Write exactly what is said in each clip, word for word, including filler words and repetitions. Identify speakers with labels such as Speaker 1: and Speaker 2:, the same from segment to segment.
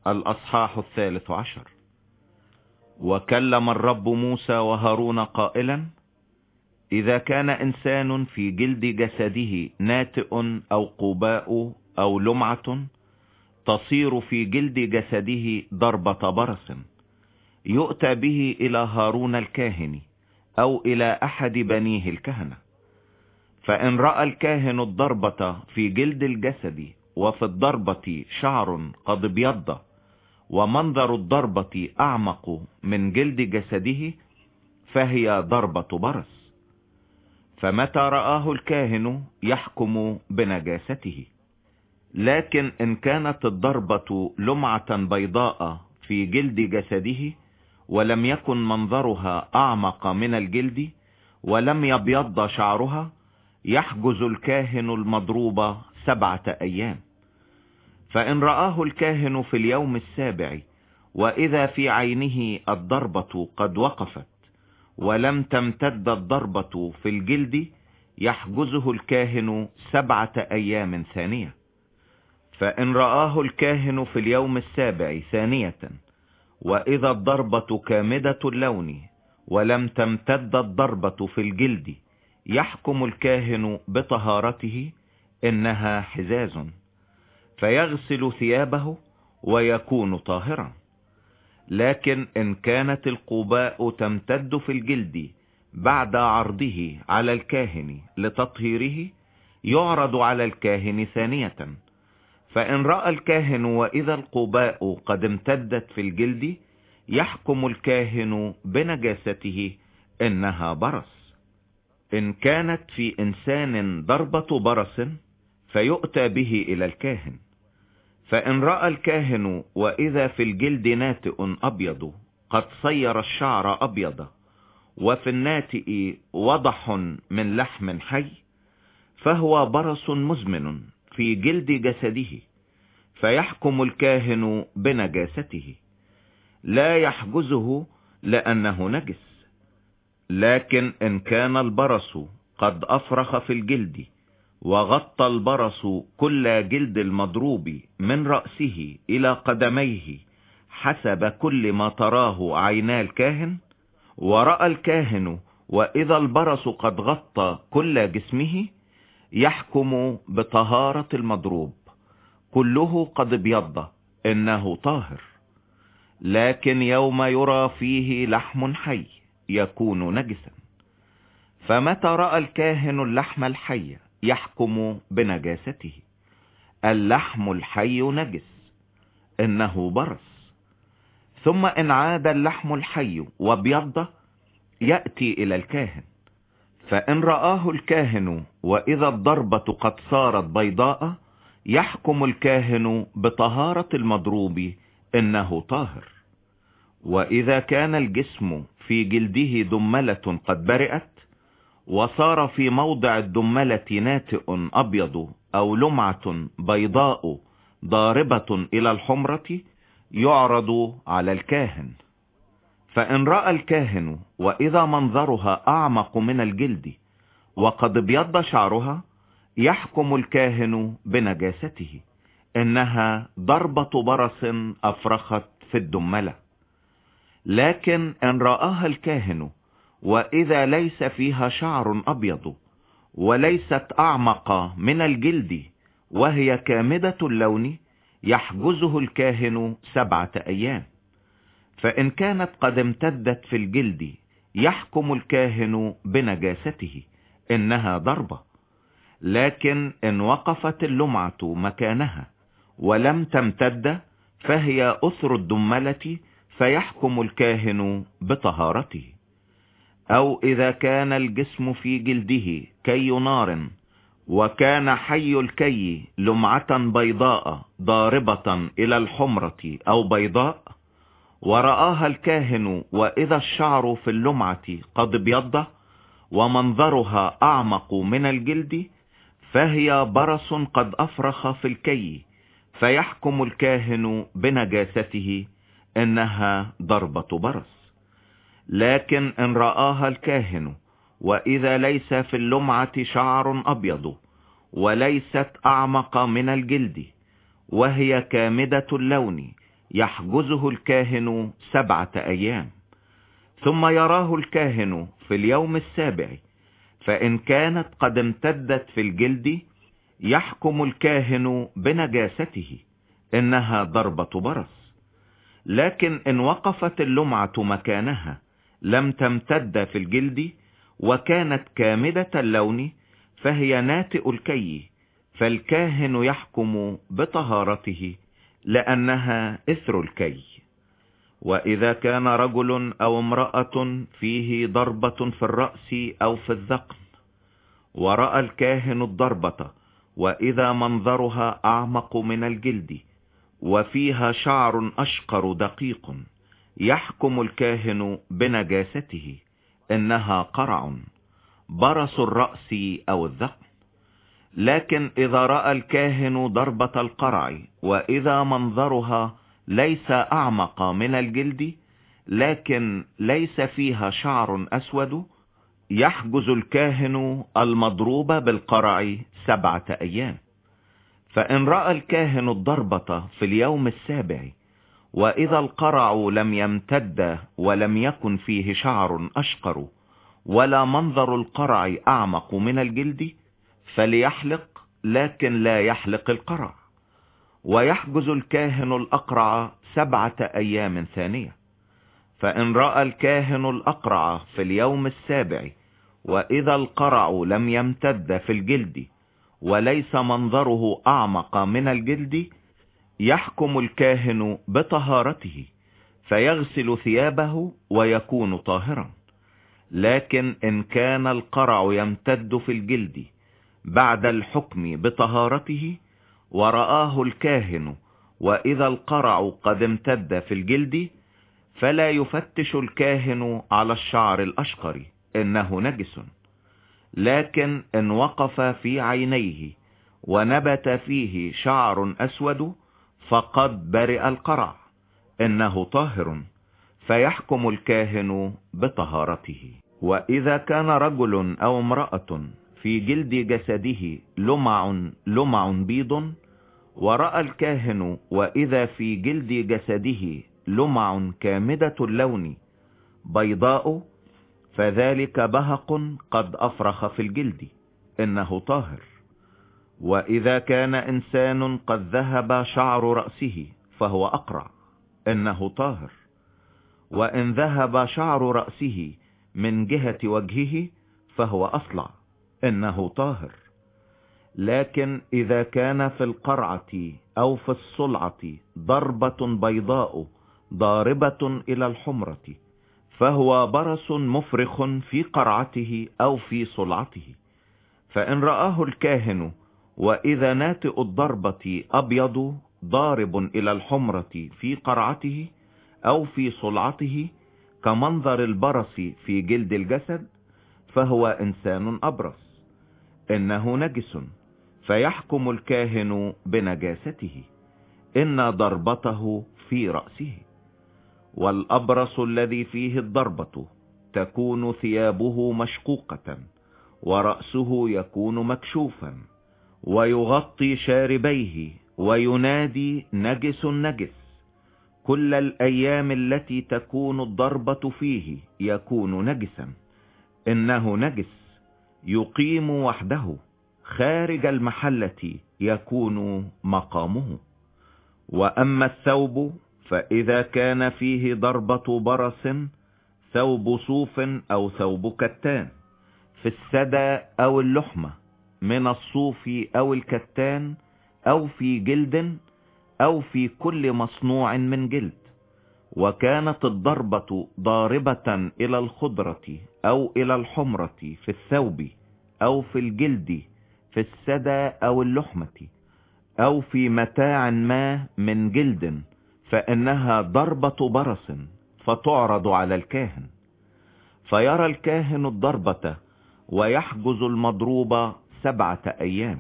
Speaker 1: الأصحاح الثالث عشر. وكلم الرب موسى وهارون قائلا: إذا كان إنسان في جلد جسده ناتئ أو قباء أو لمعة تصير في جلد جسده ضربة برص، يؤتى به إلى هارون الكاهن أو إلى أحد بنيه الكهنة. فإن رأى الكاهن الضربة في جلد الجسد وفي الضربة شعر قد ابيض ومنظر الضربة أعمق من جلد جسده فهي ضربة برص. فمتى رآه الكاهن يحكم بنجاسته. لكن إن كانت الضربة لمعة بيضاء في جلد جسده ولم يكن منظرها أعمق من الجلد ولم يبيض شعرها، يحجز الكاهن المضروب سبعة أيام. فإن رآه الكاهن في اليوم السابع وإذا في عينه الضربة قد وقفت ولم تمتد الضربة في الجلد، يحجزه الكاهن سبعة أيام ثانية. فإن رآه الكاهن في اليوم السابع ثانية وإذا الضربة كامدة اللون ولم تمتد الضربة في الجلد، يحكم الكاهن بطهارته، إنها حزاز، فيغسل ثيابه ويكون طاهرا. لكن إن كانت القباء تمتد في الجلد بعد عرضه على الكاهن لتطهيره، يعرض على الكاهن ثانية. فإن رأى الكاهن وإذا القباء قد امتدت في الجلد، يحكم الكاهن بنجاسته، إنها برص. إن كانت في إنسان ضربة برص فيؤتى به إلى الكاهن. فإن رأى الكاهن وإذا في الجلد ناتئ أبيض قد صير الشعر أبيض وفي الناتئ وضح من لحم حي، فهو برص مزمن في جلد جسده، فيحكم الكاهن بنجاسته، لا يحجزه لأنه نجس. لكن إن كان البرص قد أفرخ في الجلد وغطى البرص كل جلد المضروب من رأسه إلى قدميه حسب كل ما تراه عينا الكاهن، ورأى الكاهن وإذا البرص قد غطى كل جسمه، يحكم بطهارة المضروب، كله قد ابيض، إنه طاهر. لكن يوم يرى فيه لحم حي يكون نجسا. فمتى رأى الكاهن اللحم الحي يحكم بنجاسته. اللحم الحي نجس، إنه برص. ثم إن عاد اللحم الحي وابيض، يأتي إلى الكاهن. فإن رآه الكاهن وإذا الضربة قد صارت بيضاء، يحكم الكاهن بطهارة المضروب، إنه طاهر. وإذا كان الجسم في جلده دملة قد برئت وصار في موضع الدملة ناتئ أبيض أو لمعة بيضاء ضاربة إلى الحمرة، يعرض على الكاهن. فإن رأى الكاهن وإذا منظرها أعمق من الجلد وقد ابيض شعرها، يحكم الكاهن بنجاسته، إنها ضربة برص أفرخت في الدملة. لكن إن رآها الكاهن وإذا ليس فيها شعر أبيض وليست أعمق من الجلد وهي كامدة اللون، يحجزه الكاهن سبعة أيام. فإن كانت قد امتدت في الجلد، يحكم الكاهن بنجاسته، إنها ضربة. لكن إن وقفت اللمعة مكانها ولم تمتد، فهي أثر الدملة، فيحكم الكاهن بطهارته. أو إذا كان الجسم في جلده كي نار وكان حي الكي لمعة بيضاء ضاربة إلى الحمرة أو بيضاء، ورآها الكاهن وإذا الشعر في اللمعة قد ابيض ومنظرها أعمق من الجلد، فهي برص قد أفرخ في الكي، فيحكم الكاهن بنجاسته، إنها ضربة برص. لكن إن رآها الكاهن وإذا ليس في اللمعة شعر أبيض وليست أعمق من الجلد وهي كامدة اللون، يحجزه الكاهن سبعة أيام، ثم يراه الكاهن في اليوم السابع، فإن كانت قد امتدت في الجلد يحكم الكاهن بنجاسته، إنها ضربة برص. لكن إن وقفت اللمعة مكانها لم تمتد في الجلد وكانت كامدة اللون فهي ناتئ الكي، فالكاهن يحكم بطهارته لأنها إثر الكي. وإذا كان رجل أو امرأة فيه ضربة في الرأس أو في الذقن، ورأى الكاهن الضربة وإذا منظرها أعمق من الجلد وفيها شعر أشقر دقيق، يحكم الكاهن بنجاسته، إنها قرع برص الرأس أو الذقن. لكن إذا رأى الكاهن ضربة القرع وإذا منظرها ليس أعمق من الجلد لكن ليس فيها شعر أسود، يحجز الكاهن المضروب بالقرع سبعة أيام. فإن رأى الكاهن الضربة في اليوم السابع وإذا القرع لم يمتد ولم يكن فيه شعر أشقر ولا منظر القرع أعمق من الجلد، فليحلق، لكن لا يحلق القرع، ويحجز الكاهن الأقرع سبعة أيام ثانية. فإن رأى الكاهن الأقرع في اليوم السابع وإذا القرع لم يمتد في الجلد وليس منظره أعمق من الجلد، يحكم الكاهن بطهارته، فيغسل ثيابه ويكون طاهرا. لكن إن كان القرع يمتد في الجلد بعد الحكم بطهارته ورآه الكاهن وإذا القرع قد امتد في الجلد، فلا يفتش الكاهن على الشعر الأشقر، إنه نجس. لكن إن وقف في عينيه ونبت فيه شعر أسود فقد برئ القرع، إنه طاهر، فيحكم الكاهن بطهارته. وإذا كان رجل أو امرأة في جلد جسده لمع لمع بيض، ورأى الكاهن وإذا في جلد جسده لمع كامدة اللون بيضاء، فذلك بهق قد أفرخ في الجلد، إنه طاهر. وإذا كان إنسان قد ذهب شعر رأسه فهو أقرع، إنه طاهر. وإن ذهب شعر رأسه من جهة وجهه فهو أصلع، إنه طاهر. لكن إذا كان في القرعة أو في الصلعة ضربة بيضاء ضاربة إلى الحمرة، فهو برص مفرخ في قرعته أو في صلعته. فإن رآه الكاهن وإذا ناتئ الضربة أبيض ضارب إلى الحمرة في قرعته أو في صلعته كمنظر البرص في جلد الجسد، فهو إنسان أبرص، إنه نجس، فيحكم الكاهن بنجاسته، إن ضربته في رأسه. والأبرص الذي فيه الضربة تكون ثيابه مشقوقة ورأسه يكون مكشوفا ويغطي شاربيه وينادي نجس نجس. كل الأيام التي تكون الضربة فيه يكون نجسا، إنه نجس، يقيم وحده خارج المحلة يكون مقامه. وأما الثوب فإذا كان فيه ضربة برص، ثوب صوف أو ثوب كتان في السدى أو اللحمة من الصوف أو الكتان أو في جلد أو في كل مصنوع من جلد، وكانت الضربة ضاربة إلى الخضرة أو إلى الحمرة في الثوب أو في الجلد في السدى أو اللحمة أو في متاع ما من جلد، فإنها ضربة برص، فتعرض على الكاهن، فيرى الكاهن الضربة ويحجز المضروب سبعة أيام.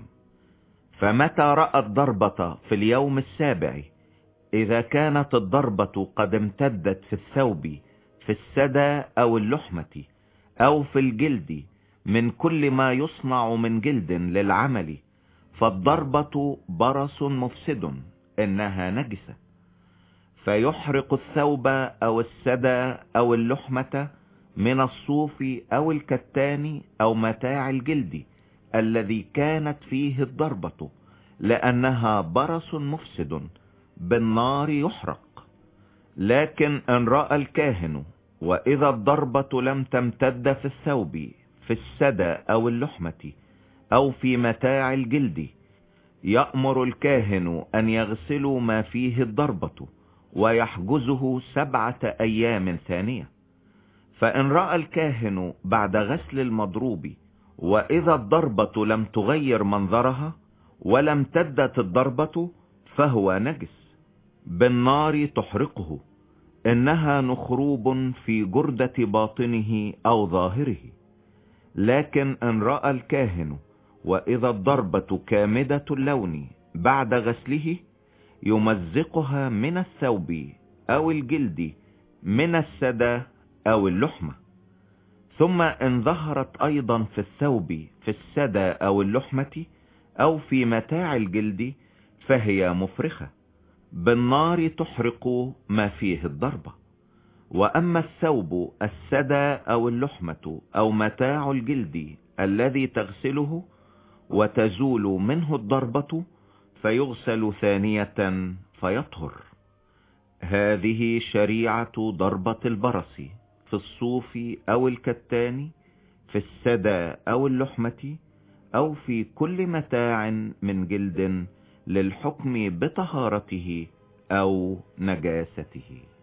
Speaker 1: فمتى رأى الضربة في اليوم السابع، إذا كانت الضربة قد امتدت في الثوب في السدى أو اللحمة أو في الجلد من كل ما يصنع من جلد للعمل، فالضربة برص مفسد، إنها نجسة. فيحرق الثوب أو السدى أو اللحمة من الصوف أو الكتان أو متاع الجلد الذي كانت فيه الضربة، لأنها برص مفسد، بالنار يحرق. لكن إن رأى الكاهن وإذا الضربة لم تمتد في الثوب، في السدى أو اللحمة أو في متاع الجلد، يأمر الكاهن أن يغسلوا ما فيه الضربة ويحجزه سبعة أيام ثانية. فإن رأى الكاهن بعد غسل المضروب وإذا الضربة لم تغير منظرها ولم تدت الضربة، فهو نجس، بالنار تحرقه، إنها نخروب في جردة باطنه أو ظاهره. لكن إن رأى الكاهن وإذا الضربة كامدة اللون بعد غسله، يمزقها من الثوب أو الجلد، من السدى أو اللحمة. ثم إن ظهرت أيضا في الثوب، في السدى أو اللحمة أو في متاع الجلد، فهي مفرخة، بالنار تحرق ما فيه الضربة. وأما الثوب، السدى أو اللحمة أو متاع الجلد الذي تغسله وتزول منه الضربة، فيغسل ثانية فيطهر. هذه شريعة ضربة البرص في الصوف أو الكتان، في السدى أو اللحمة أو في كل متاع من جلد، للحكم بطهارته أو نجاسته.